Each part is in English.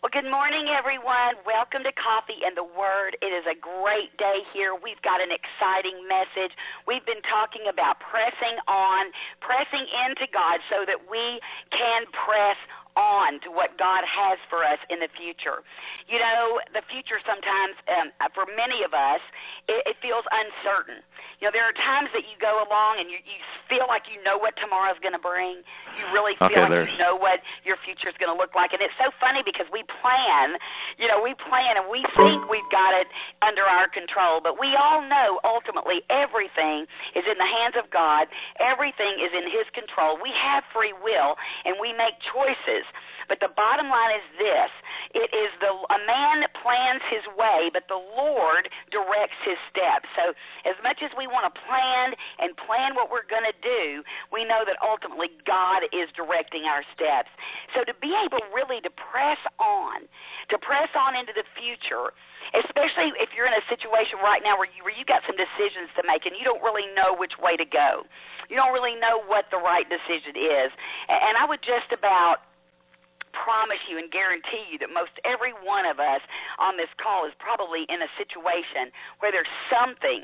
Well, good morning, everyone. Welcome to Coffee and the Word. It is a great day here. We've got an exciting message. We've been talking about pressing on, pressing into God so that we can press on to what God has for us in the future. You know, the future sometimes, for many of us, it feels uncertain. You know, there are times that you go along and you feel like you know what tomorrow's going to bring. You really feel like you know what your future's going to look like. And it's so funny because we plan and we think we've got it under our control. But we all know ultimately everything is in the hands of God. Everything is in His control. We have free will and we make choices. But the bottom line is this. It is a man plans his way, but the Lord directs his steps. So as much as we want to plan what we're going to do, we know that ultimately God is directing our steps. So to be able really to press on into the future, especially if you're in a situation right now where you got some decisions to make and you don't really know which way to go. You don't really know what the right decision is. And I would just about promise you and guarantee you that most every one of us on this call is probably in a situation where there's something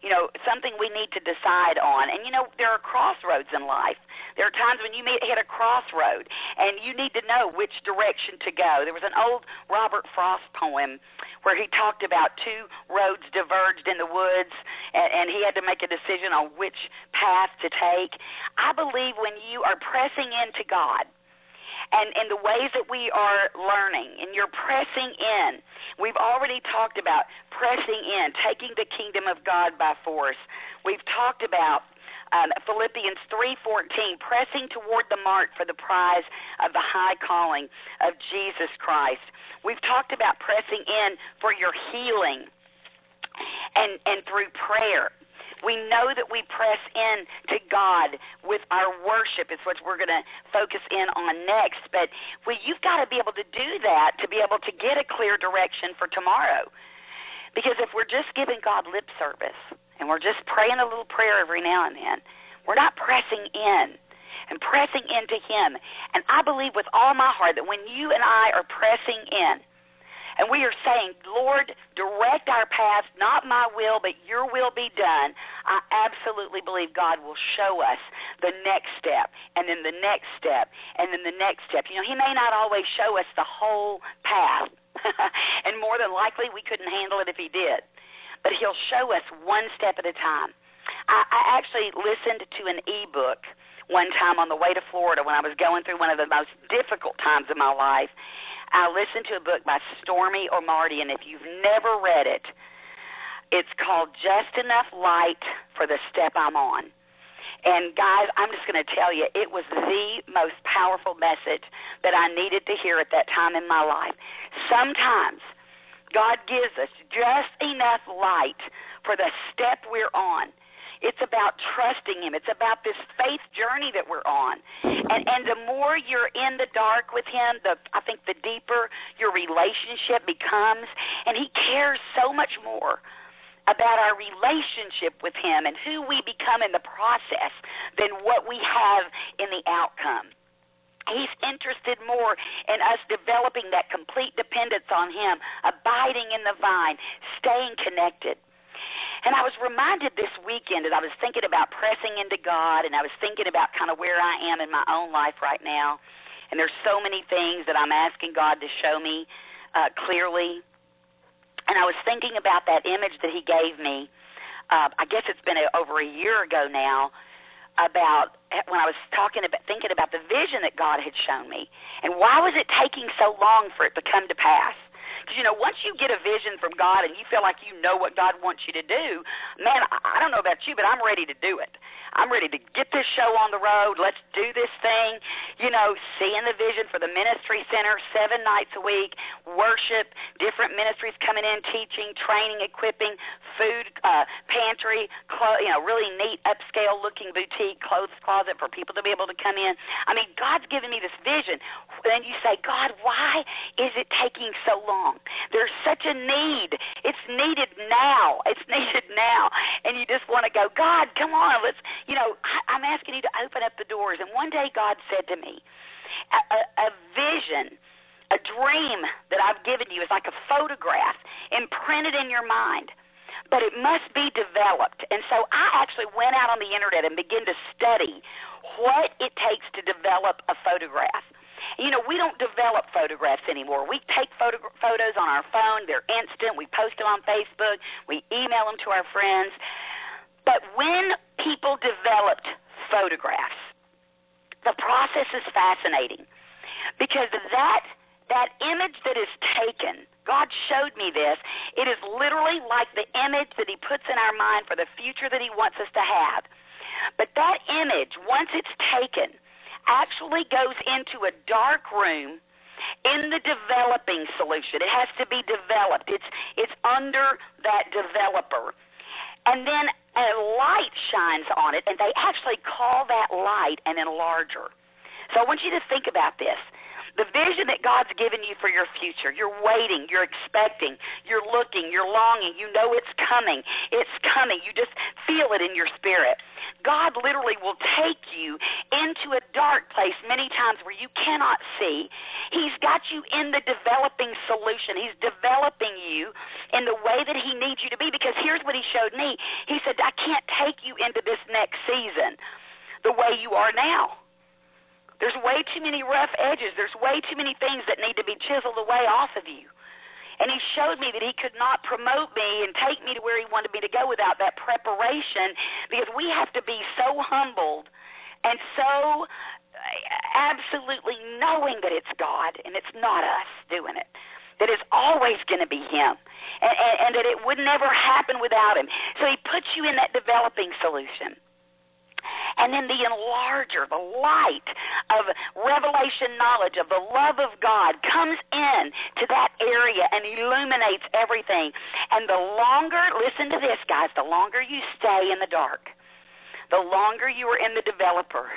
we need to decide on. And, there are crossroads in life. There are times when you hit a crossroad and you need to know which direction to go. There was an old Robert Frost poem where he talked about two roads diverged in the woods and he had to make a decision on which path to take. I believe when you are pressing into God, and the ways that we are learning, and you're pressing in. We've already talked about pressing in, taking the kingdom of God by force. We've talked about Philippians 3:14, pressing toward the mark for the prize of the high calling of Jesus Christ. We've talked about pressing in for your healing and through prayer. We know that we press in to God with our worship is what we're going to focus in on next. But you've got to be able to do that to be able to get a clear direction for tomorrow. Because if we're just giving God lip service and we're just praying a little prayer every now and then, we're not pressing in and pressing into Him. And I believe with all my heart that when you and I are pressing in, and we are saying, Lord, direct our paths, not my will, but your will be done, I absolutely believe God will show us the next step, and then the next step, and then the next step. He may not always show us the whole path, and more than likely we couldn't handle it if He did. But He'll show us one step at a time. I actually listened to an e-book one time on the way to Florida when I was going through one of the most difficult times of my life. I listened to a book by Stormy O'Marty, and if you've never read it, it's called Just Enough Light for the Step I'm On. And, guys, I'm just going to tell you, it was the most powerful message that I needed to hear at that time in my life. Sometimes God gives us just enough light for the step we're on. It's about trusting Him. It's about this faith journey that we're on. And the more you're in the dark with Him, I think the deeper your relationship becomes. And He cares so much more about our relationship with Him and who we become in the process than what we have in the outcome. He's interested more in us developing that complete dependence on Him, abiding in the vine, staying connected. And I was reminded this weekend that I was thinking about pressing into God, and I was thinking about kind of where I am in my own life right now. And there's so many things that I'm asking God to show me clearly. And I was thinking about that image that He gave me. I guess it's been over a year ago now, about when I was thinking about the vision that God had shown me. And why was it taking so long for it to come to pass? Because, once you get a vision from God and you feel like you know what God wants you to do, man, I don't know about you, but I'm ready to do it. I'm ready to get this show on the road. Let's do this thing. Seeing the vision for the ministry center 7 nights a week, worship, different ministries coming in, teaching, training, equipping, food pantry, really neat, upscale-looking boutique clothes closet for people to be able to come in. I mean, God's given me this vision. Then you say, God, why is it taking so long? There's such a need. It's needed now. It's needed now. And you just want to go, God, come on, let's, I'm asking you to open up the doors. And one day God said to me, a vision A dream that I've given you is like a photograph imprinted in your mind, but it must be developed. And so I actually went out on the internet and began to study what it takes to develop a photograph. You know, we don't develop photographs anymore. We take photos on our phone. They're instant. We post them on Facebook. We email them to our friends. But when people developed photographs, the process is fascinating because that image that is taken, God showed me this, it is literally like the image that he puts in our mind for the future that he wants us to have. But that image, once it's taken, actually goes into a dark room in the developing solution. It has to be developed. It's under that developer. And then a light shines on it, and they actually call that light an enlarger. So I want you to think about this. The vision that God's given you for your future, you're waiting, you're expecting, you're looking, you're longing, you know it's coming, you just feel it in your spirit. God literally will take you into a dark place many times where you cannot see. He's got you in the developing solution. He's developing you in the way that he needs you to be, because here's what he showed me. He said, I can't take you into this next season the way you are now. There's way too many rough edges. There's way too many things that need to be chiseled away off of you. And he showed me that he could not promote me and take me to where he wanted me to go without that preparation, because we have to be so humbled and so absolutely knowing that it's God and it's not us doing it, that it's always going to be him, and that it would never happen without him. So he puts you in that developing solution. And then the enlarger, the light of revelation knowledge of the love of God comes in to that area and illuminates everything. And the longer, listen to this, guys, the longer you stay in the dark, the longer you are in the developer,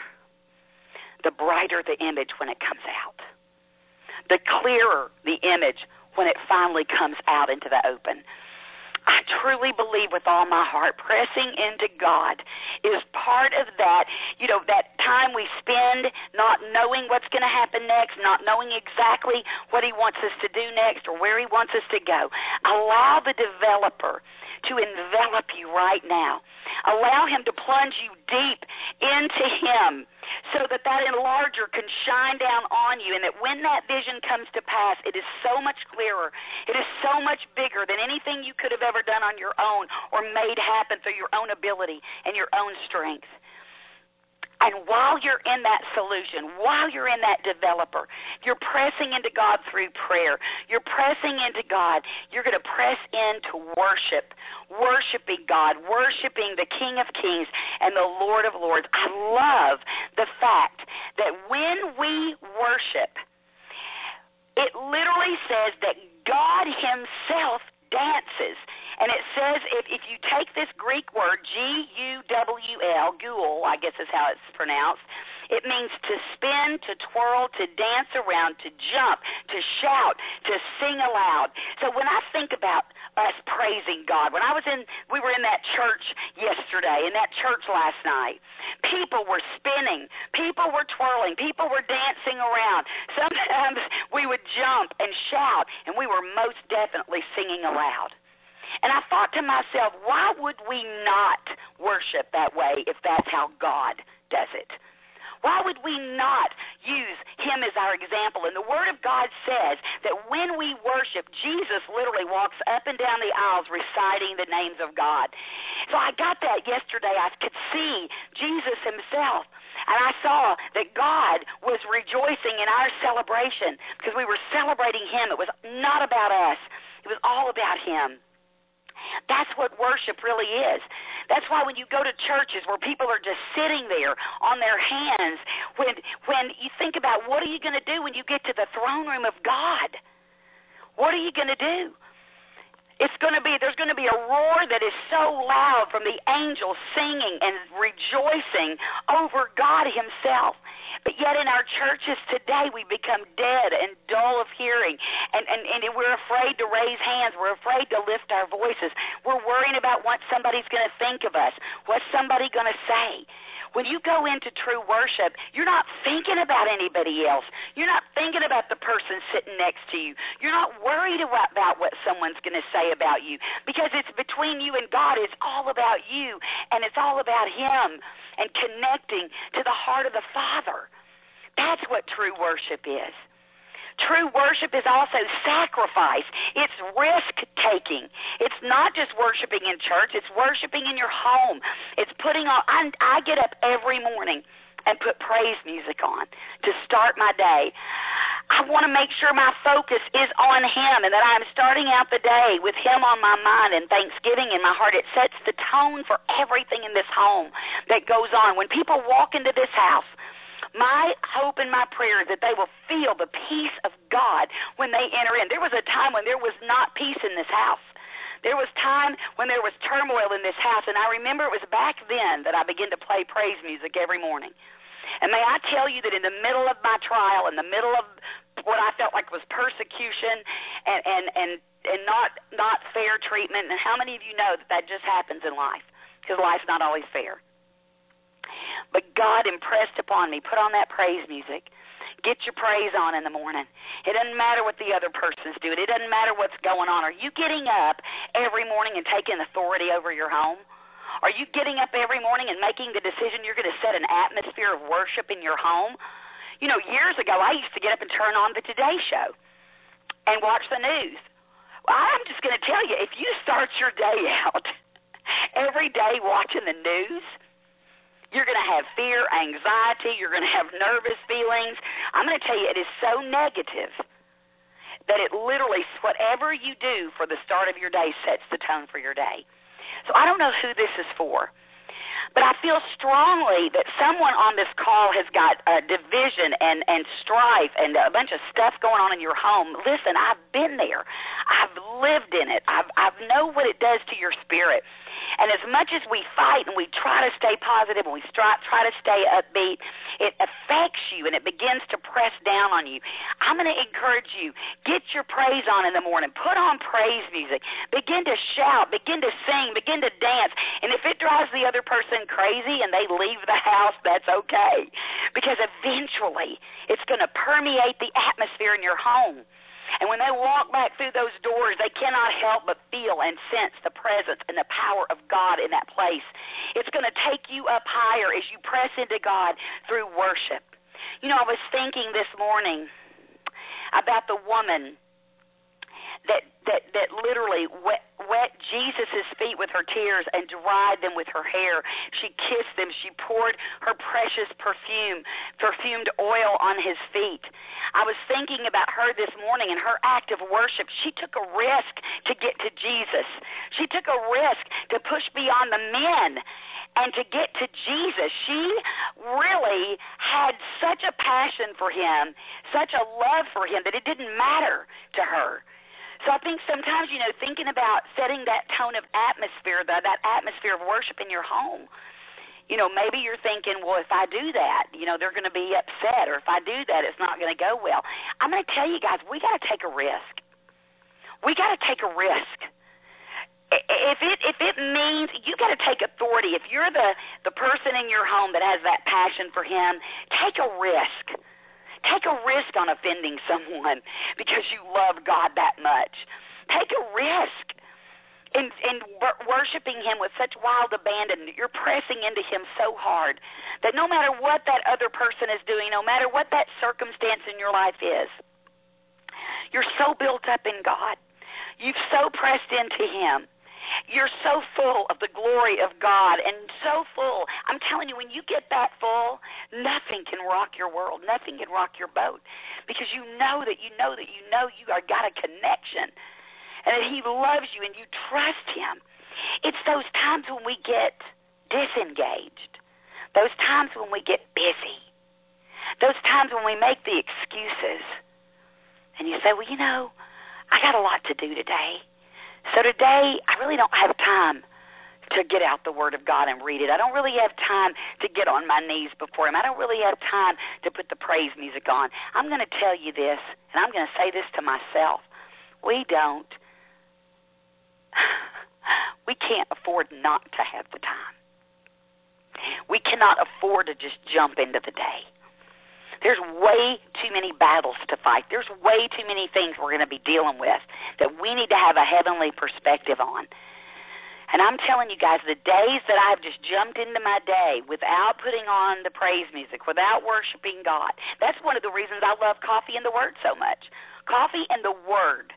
the brighter the image when it comes out, the clearer the image when it finally comes out into the open. I truly believe with all my heart, pressing into God is part of that, that time we spend not knowing what's going to happen next, not knowing exactly what he wants us to do next or where he wants us to go. Allow the developer to envelop you right now. Allow him to plunge you deep into him so that enlarger can shine down on you, and that when that vision comes to pass, it is so much clearer. It is so much bigger than anything you could have ever done on your own or made happen through your own ability and your own strength. And while you're in that solution, while you're in that developer, you're pressing into God through prayer. You're pressing into God. You're going to press into worship, worshiping God, worshiping the King of Kings and the Lord of Lords. I love the fact that when we worship, it literally says that God himself dances. And it says, if you take this Greek word, G-U-W-L, Gul, I guess is how it's pronounced, it means to spin, to twirl, to dance around, to jump, to shout, to sing aloud. So when I think about us praising God, we were in that church yesterday, in that church last night, people were spinning, people were twirling, people were dancing around. Sometimes we would jump and shout, and we were most definitely singing aloud. And I thought to myself, why would we not worship that way if that's how God does it? Why would we not use him as our example? And the Word of God says that when we worship, Jesus literally walks up and down the aisles reciting the names of God. So I got that yesterday. I could see Jesus himself. And I saw that God was rejoicing in our celebration because we were celebrating him. It was not about us. It was all about him. That's what worship really is. That's why when you go to churches where people are just sitting there on their hands, when you think about what are you going to do when you get to the throne room of God? What are you going to do? There's going to be a roar that is so loud from the angels singing and rejoicing over God himself. But yet in our churches today, we become dead and dull of hearing, and we're afraid to raise hands. We're afraid to lift our voices. We're worrying about what somebody's going to think of us. What's somebody going to say? When you go into true worship, you're not thinking about anybody else. You're not thinking about the person sitting next to you. You're not worried about what someone's going to say about you because it's between you and God. It's all about you, and it's all about Him and connecting to the heart of the Father. That's what true worship is. True worship is also sacrifice. It's risk-taking. It's not just worshiping in church. It's worshiping in your home. It's putting on – I get up every morning and put praise music on to start my day. I want to make sure my focus is on Him and that I'm starting out the day with Him on my mind and thanksgiving in my heart. It sets the tone for everything in this home that goes on. When people walk into this house, my hope and my prayer is that they will feel the peace of God when they enter in. There was a time when there was not peace in this house. There was time when there was turmoil in this house, and I remember it was back then that I began to play praise music every morning. And may I tell you that in the middle of my trial, in the middle of what I felt like was persecution and not fair treatment, and how many of you know that just happens in life? Because life's not always fair. But God impressed upon me, put on that praise music. Get your praise on in the morning. It doesn't matter what the other person's doing. It doesn't matter what's going on. Are you getting up every morning and taking authority over your home? Are you getting up every morning and making the decision you're going to set an atmosphere of worship in your home? You know, years ago, I used to get up and turn on the Today Show and watch the news. Well, I'm just going to tell you, if you start your day out every day watching the news, you're going to have fear, anxiety. You're going to have nervous feelings. I'm going to tell you, it is so negative that it literally, whatever you do for the start of your day sets the tone for your day. So I don't know who this is for, but I feel strongly that someone on this call has got division and strife and a bunch of stuff going on in your home. Listen, I've been there. I've lived in it. I know what it does to your spirit. And as much as we fight and we try to stay positive and we try to stay upbeat, it affects you and it begins to press down on you. I'm going to encourage you, get your praise on in the morning. Put on praise music. Begin to shout. Begin to sing. Begin to dance. And if it drives the other person crazy and they leave the house, that's okay. Because eventually it's going to permeate the atmosphere in your home. And when they walk back through those doors, they cannot help but feel and sense the presence and the power of God in that place. It's going to take you up higher as you press into God through worship. You know, I was thinking this morning about the woman that literally wet Jesus' feet with her tears and dried them with her hair. She kissed them. She poured her precious perfumed oil on his feet. I was thinking about her this morning and her act of worship. She took a risk to get to Jesus. She took a risk to push beyond the men and to get to Jesus. She really had such a passion for him, such a love for him, that it didn't matter to her. So I think sometimes, you know, thinking about setting that tone of atmosphere, that atmosphere of worship in your home, you know, maybe you're thinking, well, if I do that, you know, they're going to be upset, or if I do that, it's not going to go well. I'm going to tell you guys, we got to take a risk. We got to take a risk. If it means you got to take authority, if you're the person in your home that has that passion for him, take a risk. Take a risk on offending someone because you love God that much. Take a risk in worshiping him with such wild abandon. You're pressing into him so hard that no matter what that other person is doing, no matter what that circumstance in your life is, you're so built up in God. You've so pressed into him. You're so full of the glory of God and so full. I'm telling you, when you get that full, nothing can rock your world. Nothing can rock your boat because you know that you are got a connection and that he loves you and you trust him. It's those times when we get disengaged, those times when we get busy, those times when we make the excuses and you say, well, you know, I got a lot to do today. So today, I really don't have time to get out the Word of God and read it. I don't really have time to get on my knees before him. I don't really have time to put the praise music on. I'm going to tell you this, and I'm going to say this to myself. We can't afford not to have the time. We cannot afford to just jump into the day. There's way too many battles to fight. There's way too many things we're going to be dealing with that we need to have a heavenly perspective on. And I'm telling you guys, the days that I've just jumped into my day without putting on the praise music, without worshiping God, that's one of the reasons I love coffee and the Word so much. Coffee and the Word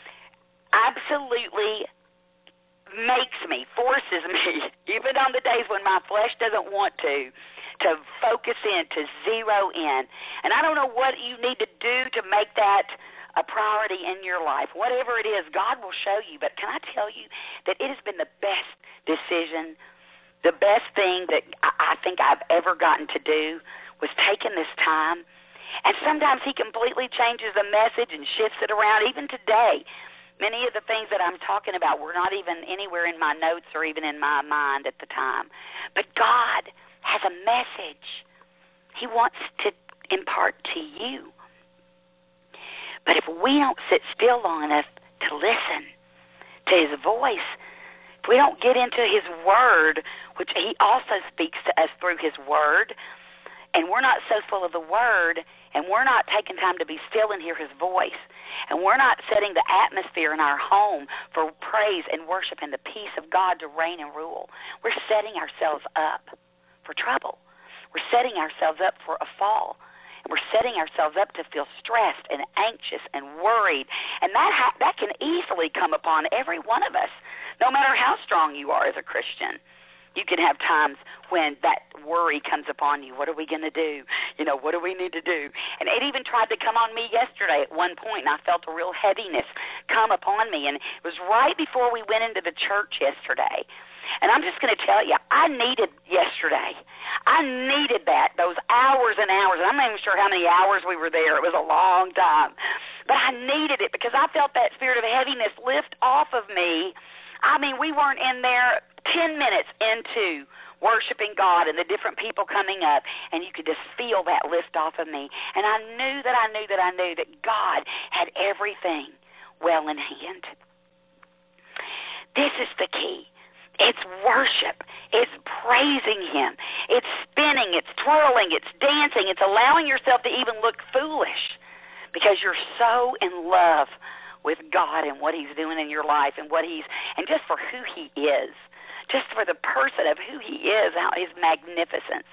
absolutely makes me, forces me, even on the days when my flesh doesn't want to focus in, to zero in. And I don't know what you need to do to make that a priority in your life. Whatever it is, God will show you. But can I tell you that it has been the best decision, the best thing that I think I've ever gotten to do was taking this time. And sometimes He completely changes the message and shifts it around. Even today, many of the things that I'm talking about were not even anywhere in my notes or even in my mind at the time. But God has a message He wants to impart to you. But if we don't sit still long enough to listen to His voice, if we don't get into His Word, which He also speaks to us through His Word, and we're not so full of the Word, and we're not taking time to be still and hear His voice, and we're not setting the atmosphere in our home for praise and worship and the peace of God to reign and rule, we're setting ourselves up for trouble. We're setting ourselves up for a fall. We're setting ourselves up to feel stressed and anxious and worried. And that can easily come upon every one of us, no matter how strong you are as a Christian. You can have times when that worry comes upon you. What are we going to do? What do we need to do? And it even tried to come on me yesterday at one point, and I felt a real heaviness come upon me. And it was right before we went into the church yesterday. And I'm just going to tell you, I needed yesterday. I needed that, those hours and hours. I'm not even sure how many hours we were there. It was a long time. But I needed it because I felt that spirit of heaviness lift off of me. I mean, we weren't in there 10 minutes into worshiping God and the different people coming up, and you could just feel that lift off of me. And I knew that God had everything well in hand. This is the key. It's worship. It's praising Him. It's spinning. It's twirling. It's dancing. It's allowing yourself to even look foolish because you're so in love with God and what He's doing in your life and and just for who He is, just for the person of who He is, His magnificence.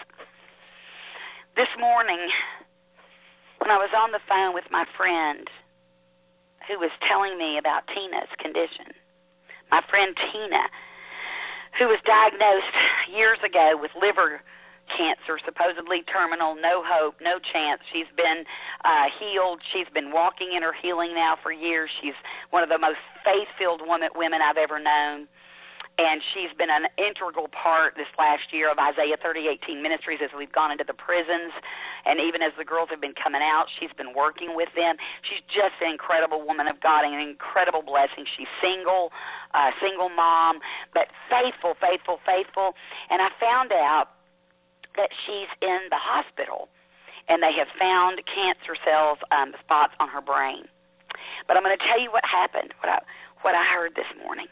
This morning, when I was on the phone with my friend who was telling me about Tina's condition, my friend Tina, who was diagnosed years ago with liver cancer, supposedly terminal, no hope, no chance. She's been healed. She's been walking in her healing now for years. She's one of the most faith-filled women I've ever known. And she's been an integral part this last year of Isaiah 30:18 Ministries as we've gone into the prisons. And even as the girls have been coming out, she's been working with them. She's just an incredible woman of God and an incredible blessing. She's single mom, but faithful. And I found out that she's in the hospital, and they have found cancer cells, spots on her brain. But I'm going to tell you what happened, what I heard this morning.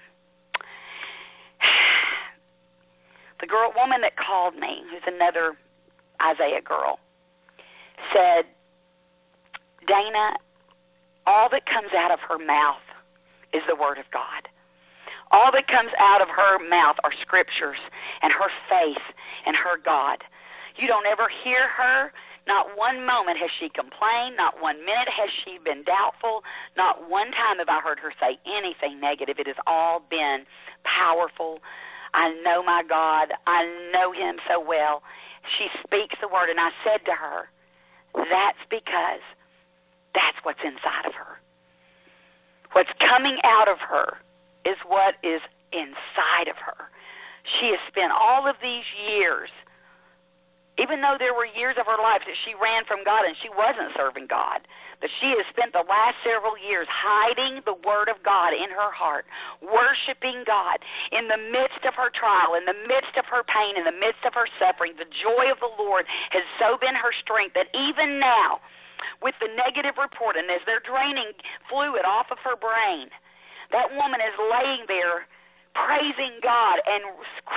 The woman that called me, who's another Isaiah girl, said, Dana, all that comes out of her mouth is the Word of God. All that comes out of her mouth are scriptures and her faith and her God. You don't ever hear her. Not one moment has she complained. Not 1 minute has she been doubtful. Not one time have I heard her say anything negative. It has all been powerful. I know my God. I know Him so well. She speaks the Word, and I said to her, that's because that's what's inside of her. What's coming out of her is what is inside of her. She has spent all of these years, even though there were years of her life that she ran from God and she wasn't serving God, but she has spent the last several years hiding the Word of God in her heart, worshiping God in the midst of her trial, in the midst of her pain, in the midst of her suffering. The joy of the Lord has so been her strength that even now, with the negative report, and as they're draining fluid off of her brain, that woman is laying there praising God and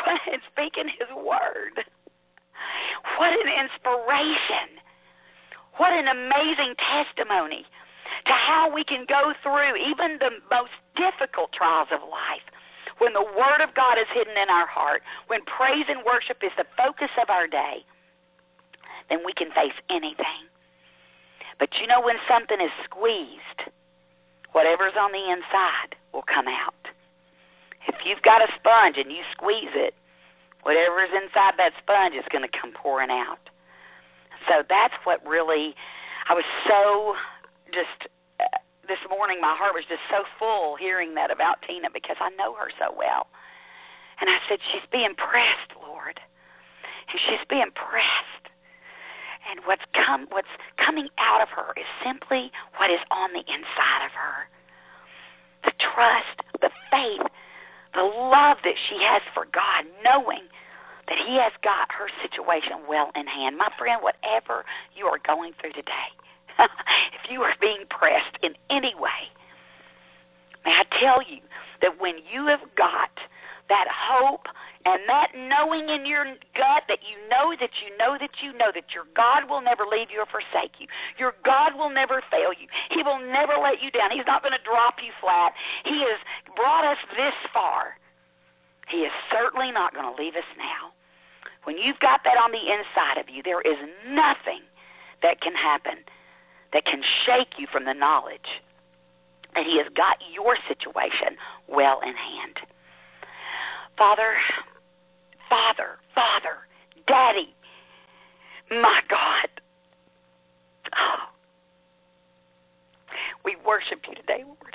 speaking His Word. What an inspiration. What an amazing testimony to how we can go through even the most difficult trials of life. When the Word of God is hidden in our heart, when praise and worship is the focus of our day, then we can face anything. But you know, when something is squeezed, whatever's on the inside will come out. If you've got a sponge and you squeeze it, whatever's inside that sponge is going to come pouring out. So that's what really, I was so just, this morning my heart was just so full hearing that about Tina because I know her so well. And I said, she's being pressed, Lord. And she's being pressed. And what's coming out of her is simply what is on the inside of her. The trust, the faith, the love that she has for God, knowing that He has got her situation well in hand. My friend, whatever you are going through today, if you are being pressed in any way, may I tell you that when you have got that hope and that knowing in your gut that you know that you know that you know that your God will never leave you or forsake you. Your God will never fail you. He will never let you down. He's not going to drop you flat. He has brought us this far. He is certainly not going to leave us now. When you've got that on the inside of you, there is nothing that can happen that can shake you from the knowledge that He has got your situation well in hand. Father, Daddy, my God, oh, we worship You today, Lord.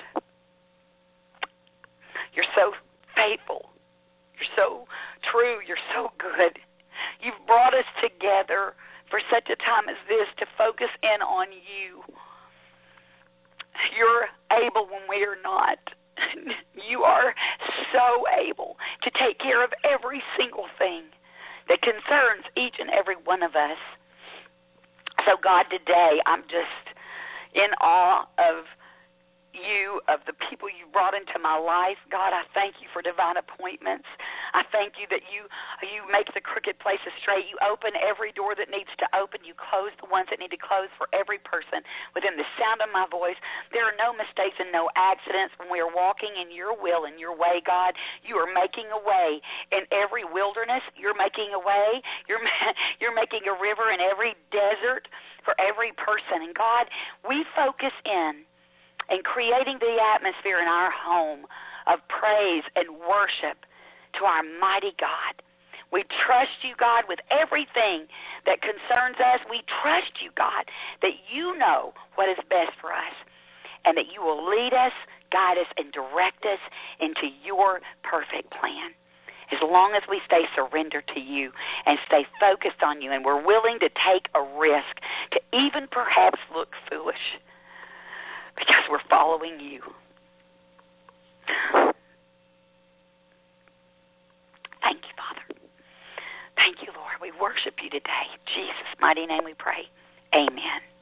You're so faithful. You're so true. You're so good. You've brought us together for such a time as this to focus in on You. You're able when we are not. You are so able to take care of every single thing that concerns each and every one of us. So, God, today I'm just in awe of You, of the people You brought into my life. God, I thank You for divine appointments. I thank You that you make the crooked places straight. You open every door that needs to open. You close the ones that need to close for every person within the sound of my voice. There are no mistakes and no accidents when we are walking in Your will and Your way, God. You are making a way in every wilderness. You're making a way. You're making a river in every desert for every person. And God, we focus in and creating the atmosphere in our home of praise and worship to our mighty God. We trust You, God, with everything that concerns us. We trust You, God, that You know what is best for us and that You will lead us, guide us, and direct us into Your perfect plan. As long as we stay surrendered to You and stay focused on You and we're willing to take a risk to even perhaps look foolish because we're following You. Thank You, Father. Thank You, Lord. We worship You today. In Jesus' mighty name we pray. Amen.